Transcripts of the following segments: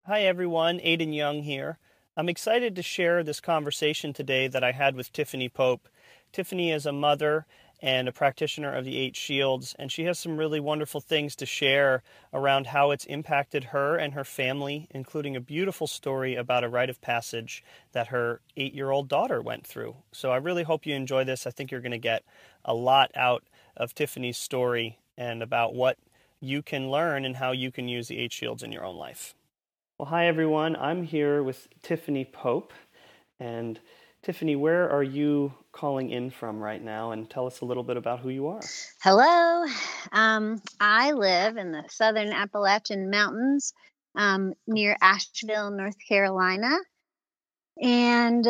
Hi everyone, Aidan Young here. I'm excited to share this conversation today that I had with Tiffany Pope. Tiffany is a mother and a practitioner of the Eight Shields, and she has some really wonderful things to share around how it's impacted her and her family, including a beautiful story about a rite of passage that her 8-year-old daughter went through. So I really hope you enjoy this. I think you're going to get a lot out of Tiffany's story and about what you can learn and how you can use the Eight Shields in your own life. Well, hi everyone. I'm here with Tiffany Pope. And Tiffany, where are you calling in from right now? And tell us a little bit about who you are. Hello. I live in the southern Appalachian Mountains near Asheville, North Carolina. And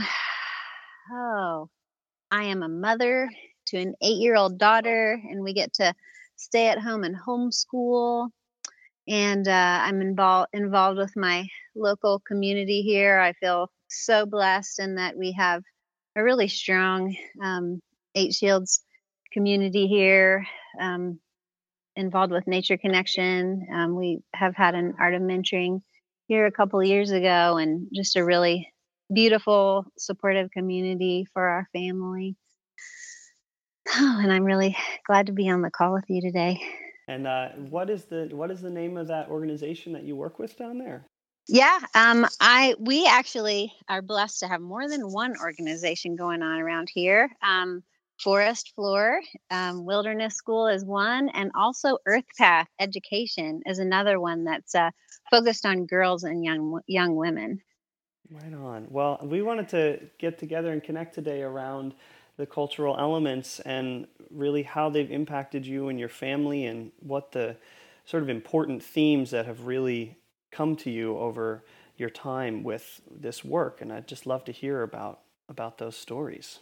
I am a mother to an 8-year-old daughter, and we get to stay at home and homeschool. And I'm involved with my local community here. I feel so blessed in that we have a really strong Eight Shields community here, involved with Nature Connection. We have had an art of mentoring here a couple of years ago, and just a really beautiful, supportive community for our family. And I'm really glad to be on the call with you today. And what is the name of that organization that you work with down there? Yeah, we actually are blessed to have more than one organization going on around here. Forest Floor Wilderness School is one, and also Earth Path Education is another one that's focused on girls and young women. Right on. Well, we wanted to get together and connect today around the cultural elements and really how they've impacted you and your family, and what the sort of important themes that have really come to you over your time with this work. And I'd just love to hear about those stories.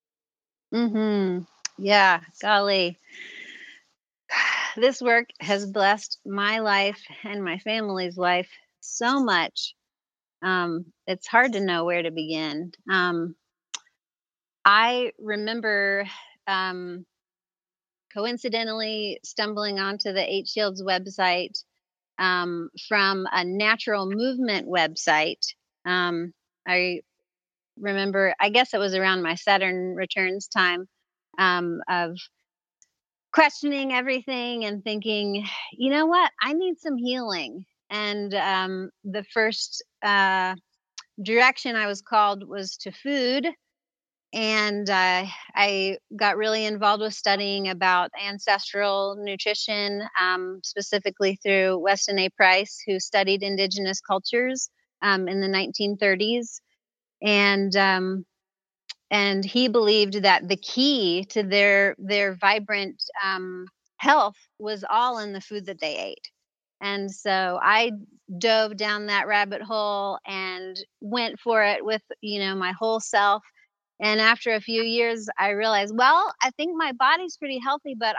Yeah, golly. This work has blessed my life and my family's life so much. It's hard to know where to begin. I remember coincidentally stumbling onto the Eight Shields website from a natural movement website. I remember, I guess it was around my Saturn returns time, of questioning everything and thinking, you know what, I need some healing. And the first direction I was called was to food. And I got really involved with studying about ancestral nutrition, specifically through Weston A. Price, who studied indigenous cultures in the 1930s. And he believed that the key to their vibrant health was all in the food that they ate. And so I dove down that rabbit hole and went for it with, my whole self. And after a few years, I realized, well, I think my body's pretty healthy, but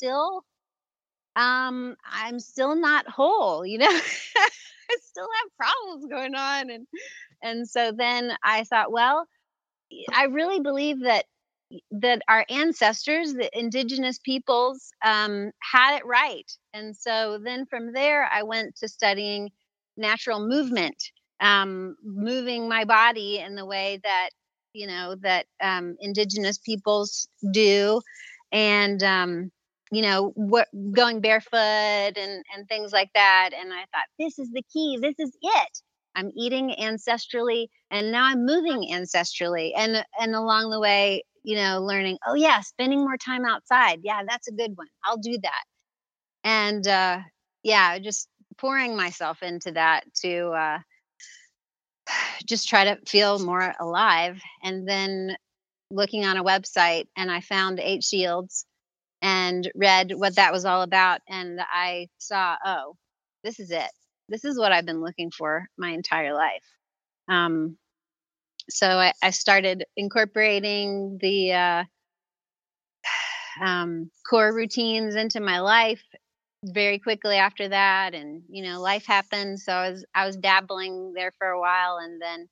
I'm still not whole, I still have problems going on. And so then I thought, well, I really believe that our ancestors, the indigenous peoples, had it right. And so then from there, I went to studying natural movement, moving my body in the way that indigenous peoples do, and going barefoot and things like that. And I thought, this is the key. This is it. I'm eating ancestrally, and now I'm moving ancestrally. And along the way, learning, oh yeah, spending more time outside. Yeah, that's a good one. I'll do that. And just pouring myself into that to just try to feel more alive. And then looking on a website, and I found Eight Shields and read what that was all about. And I saw, oh, this is it. This is what I've been looking for my entire life. So I started incorporating the core routines into my life very quickly after that. And, life happened. So I was dabbling there for a while, and then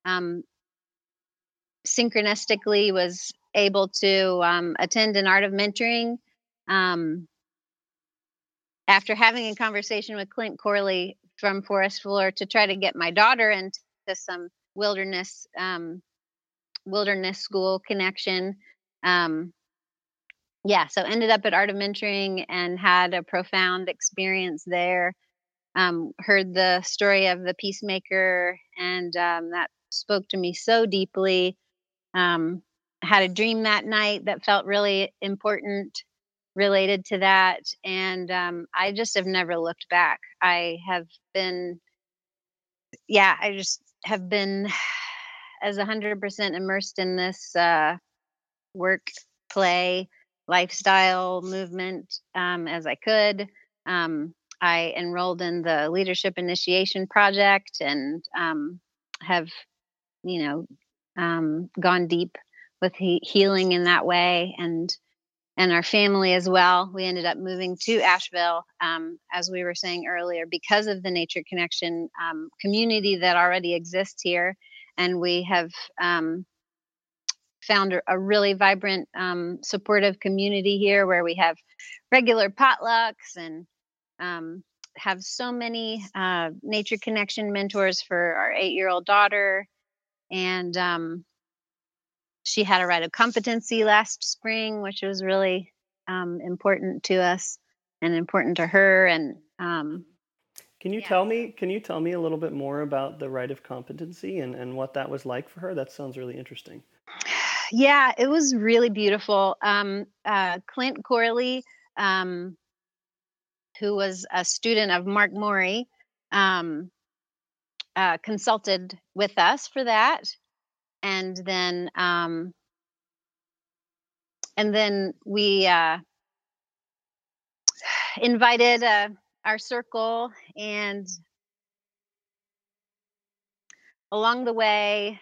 synchronistically was able to attend an art of mentoring. After having a conversation with Clint Corley from forest floor to try to get my daughter into some wilderness school connection. So ended up at Art of Mentoring and had a profound experience there. Heard the story of the peacemaker, and that spoke to me so deeply. Had a dream that night that felt really important related to that, and I just have never looked back. I just have been as 100% immersed in this work, play, lifestyle movement as I could. I enrolled in the Leadership Initiation Project and have, gone deep with healing in that way, and our family as well. We ended up moving to Asheville, as we were saying earlier, because of the Nature Connection community that already exists here, and we have found a really vibrant, supportive community here where we have regular potlucks and have so many Nature Connection mentors for our 8-year-old daughter. And she had a rite of competency last spring, which was really important to us and important to her. And Can you tell me a little bit more about the rite of competency and what that was like for her? That sounds really interesting. Yeah, it was really beautiful. Clint Corley, who was a student of Mark Morey, consulted with us for that. And then we invited our circle, and along the way,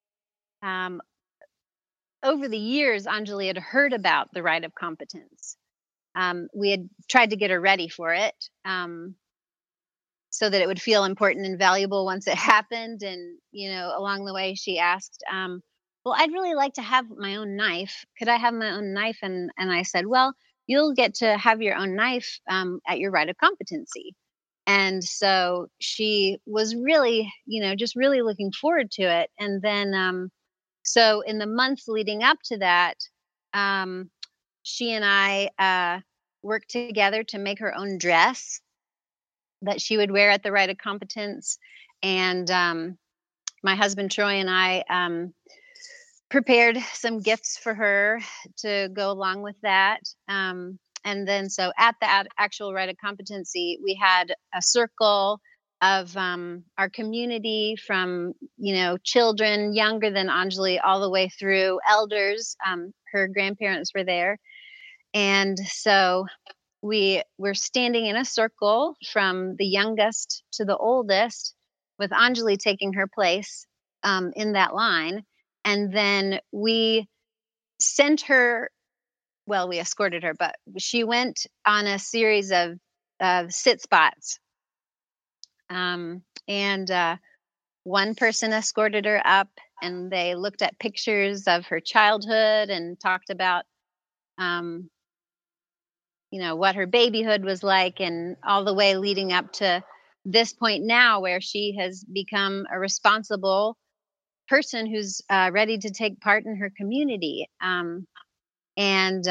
over the years, Anjali had heard about the rite of competence. We had tried to get her ready for it, so that it would feel important and valuable once it happened. And, along the way, she asked, well, I'd really like to have my own knife. Could I have my own knife? And I said, well, you'll get to have your own knife at your rite of competency. And so she was really, just really looking forward to it. And then, so in the months leading up to that, she and I worked together to make her own dress that she would wear at the rite of competence. And my husband Troy and I prepared some gifts for her to go along with that. And then so at the actual rite of competency, we had a circle of our community from, children younger than Anjali all the way through elders. Her grandparents were there. And so we were standing in a circle from the youngest to the oldest, with Anjali taking her place in that line. And then we sent her, well, we escorted her, but she went on a series of sit spots. And one person escorted her up, and they looked at pictures of her childhood and talked about what her babyhood was like, and all the way leading up to this point now where she has become a responsible person who's ready to take part in her community. And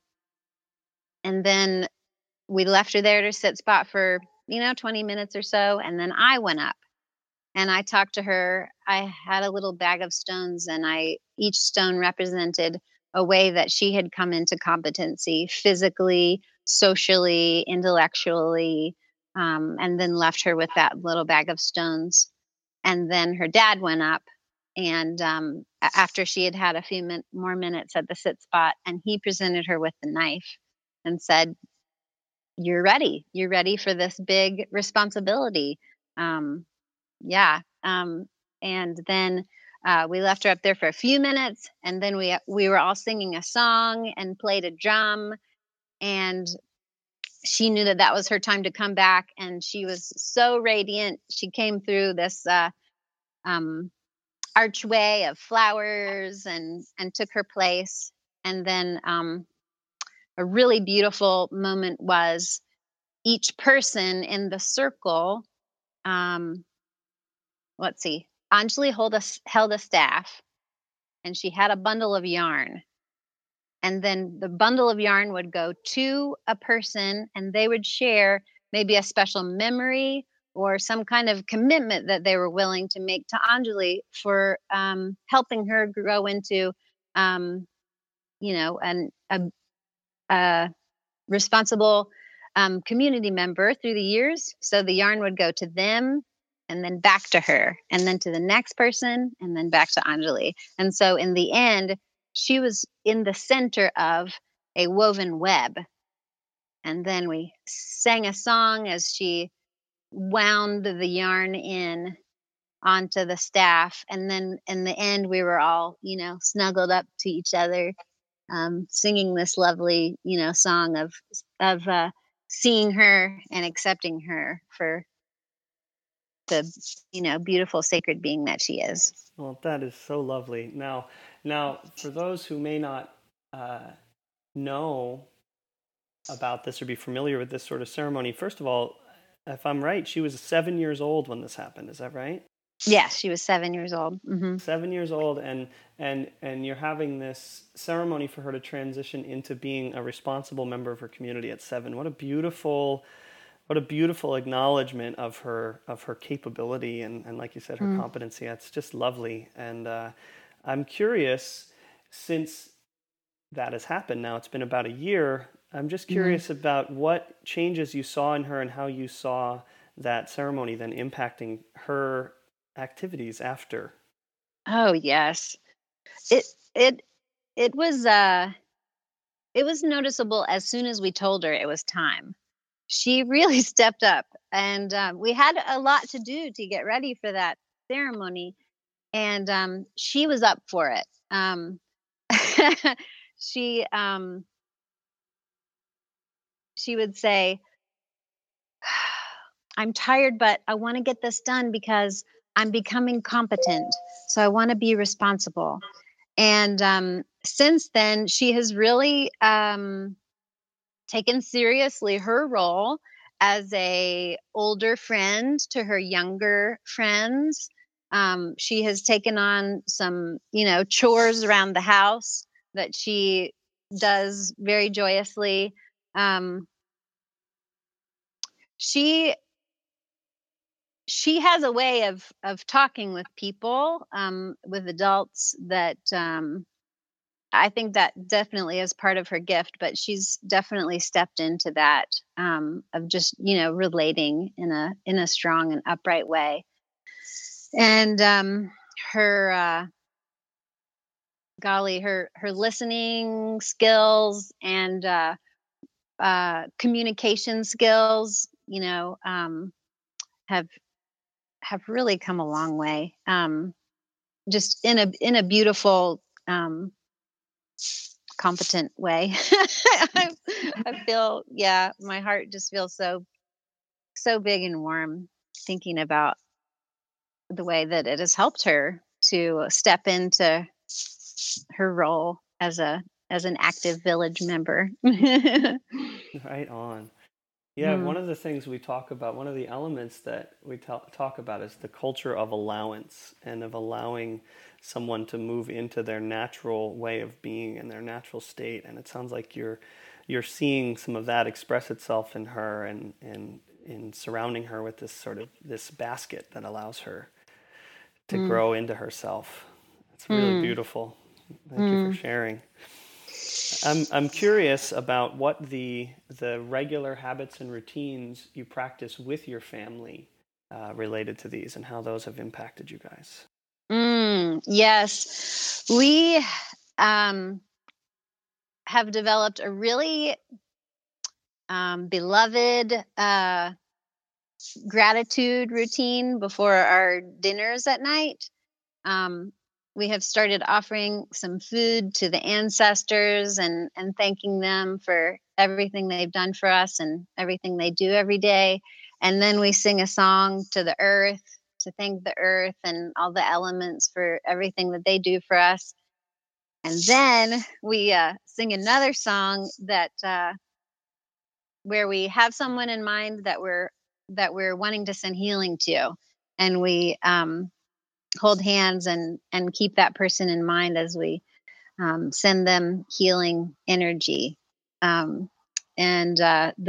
then we left her there to sit spot for 20 minutes or so, and then I went up and I talked to her. I had a little bag of stones, and each stone represented a way that she had come into competency physically, socially, intellectually, and then left her with that little bag of stones. And then her dad went up, and after she had had a few more minutes at the sit spot, and he presented her with the knife and said, you're ready for this big responsibility. And then we left her up there for a few minutes, and then we were all singing a song and played a drum, and she knew that was her time to come back, and she was so radiant. She came through this archway of flowers and took her place. And then a really beautiful moment was each person in the circle um, let's see, Anjali held a staff, and she had a bundle of yarn. And then the bundle of yarn would go to a person, and they would share maybe a special memory or some kind of commitment that they were willing to make to Anjali for helping her grow into, a responsible community member through the years. So the yarn would go to them and then back to her and then to the next person and then back to Anjali. And so in the end, she was in the center of a woven web. And then we sang a song as she wound the yarn in onto the staff. And then in the end, we were all, snuggled up to each other, singing this lovely, song of seeing her and accepting her for the, beautiful sacred being that she is. Well, that is so lovely. Now, for those who may not know about this or be familiar with this sort of ceremony, first of all, if I'm right, she was 7 years old when this happened. Is that right? Yes, she was 7 years old. Mm-hmm. 7 years old, and you're having this ceremony for her to transition into being a responsible member of her community at 7. What a beautiful acknowledgement of her capability and like you said, her competency. That's just lovely. And I'm curious, since that has happened now, it's been about a year. I'm just curious about what changes you saw in her and how you saw that ceremony then impacting her activities after. Oh yes, it it it was noticeable as soon as we told her it was time. She really stepped up, and we had a lot to do to get ready for that ceremony, and she was up for it. She she would say, I'm tired, but I want to get this done because I'm becoming competent. So I want to be responsible. And since then, she has really taken seriously her role as a older friend to her younger friends. She has taken on some, chores around the house that she does very joyously. She she has a way of talking with people, with adults that I think that definitely is part of her gift, but she's definitely stepped into that, of just, relating in a strong and upright way. And her her listening skills and communication skills, have really come a long way. Just in a beautiful, competent way. I feel, yeah, my heart just feels so big and warm thinking about the way that it has helped her to step into her role as an active village member. Right on. Yeah, one of the things we talk about, one of the elements that we talk about is the culture of allowance and of allowing someone to move into their natural way of being and their natural state. And it sounds like you're seeing some of that express itself in her and in surrounding her with this sort of this basket that allows her to grow into herself. It's really beautiful. Thank you for sharing. I'm curious about what the regular habits and routines you practice with your family related to these and how those have impacted you guys. Yes, we have developed a really beloved gratitude routine before our dinners at night. We have started offering some food to the ancestors and thanking them for everything they've done for us and everything they do every day. And then we sing a song to the earth to thank the earth and all the elements for everything that they do for us. And then we sing another song that where we have someone in mind that we're that we're wanting to send healing to, and we hold hands and keep that person in mind as we send them healing energy. And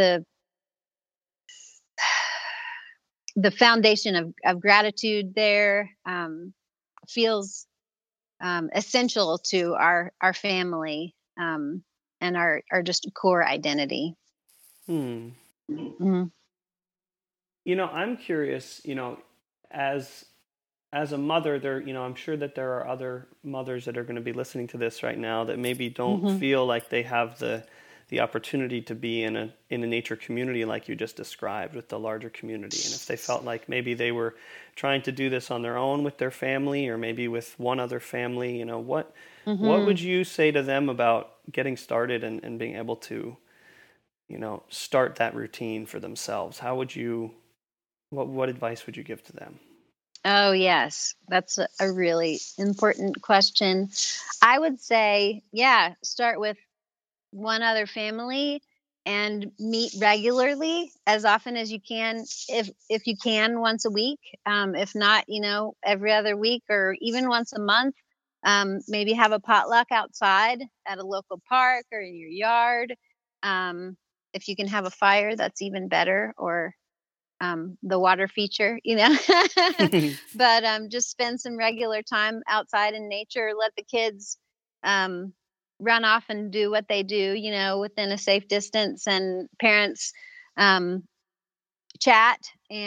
the foundation of gratitude there feels essential to our family, and our just core identity. Hmm. Mhm. I'm curious, as as a mother, I'm sure that there are other mothers that are going to be listening to this right now that maybe don't Mhm. feel like they have the opportunity to be in a nature community like you just described with the larger community. And if they felt like maybe they were trying to do this on their own with their family or maybe with one other family, what would Mhm. you say to them about getting started and being able to, start that routine for themselves? How would you what advice would you give to them? Oh, yes. That's a really important question. I would say, yeah, start with one other family and meet regularly as often as you can, if you can, once a week. If not, every other week or even once a month. Maybe have a potluck outside at a local park or in your yard. Um, if you can have a fire, that's even better, or the water feature, but just spend some regular time outside in nature. Let the kids um, run off and do what they do, within a safe distance, and parents um, chat.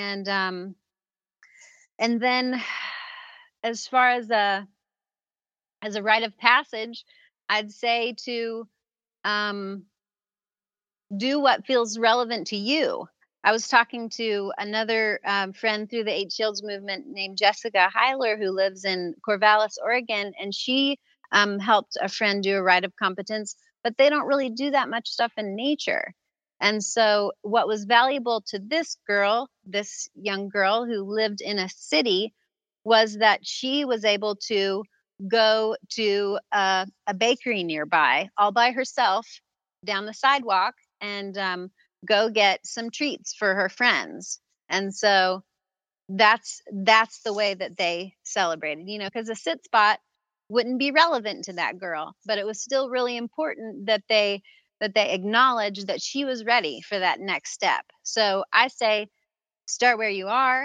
And then, as far as a rite of passage, I'd say to um, do what feels relevant to you. I was talking to another friend through the Eight Shields movement named Jessica Heiler, who lives in Corvallis, Oregon, and she helped a friend do a rite of competence, but they don't really do that much stuff in nature. And so, what was valuable to this young girl who lived in a city, was that she was able to go to a bakery nearby all by herself down the sidewalk and go get some treats for her friends. And so that's the way that they celebrated, because a sit spot wouldn't be relevant to that girl, but it was still really important that they acknowledged that she was ready for that next step. So I say, start where you are,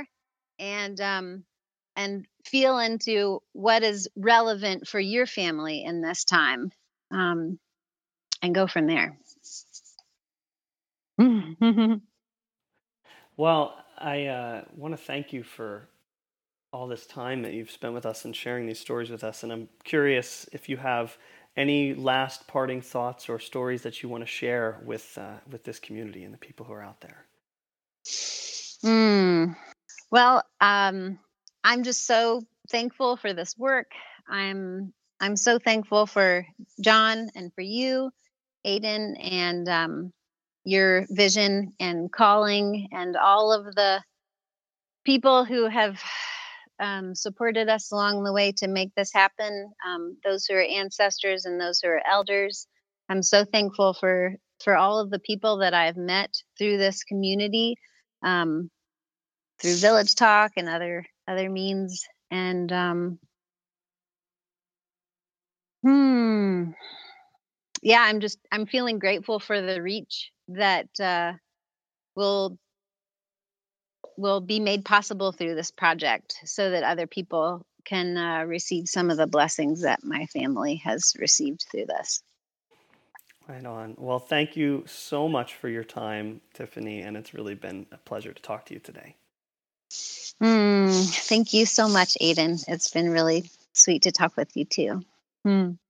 and feel into what is relevant for your family in this time, um, and go from there. Well, I want to thank you for all this time that you've spent with us and sharing these stories with us. And I'm curious if you have any last parting thoughts or stories that you want to share with this community and the people who are out there. Mm. Well, I'm just so thankful for this work. I'm so thankful for John and for you, Aiden, and your vision and calling, and all of the people who have supported us along the way to make this happen. Those who are ancestors and those who are elders. I'm so thankful for all of the people that I've met through this community. Um, Through Village Talk and other means. And hmm, yeah, I'm feeling grateful for the reach that will will be made possible through this project, so that other people can receive some of the blessings that my family has received through this. Right on. Well, thank you so much for your time, Tiffany, and it's really been a pleasure to talk to you today. Thank you so much, Aiden. It's been really sweet to talk with you too. Hmm.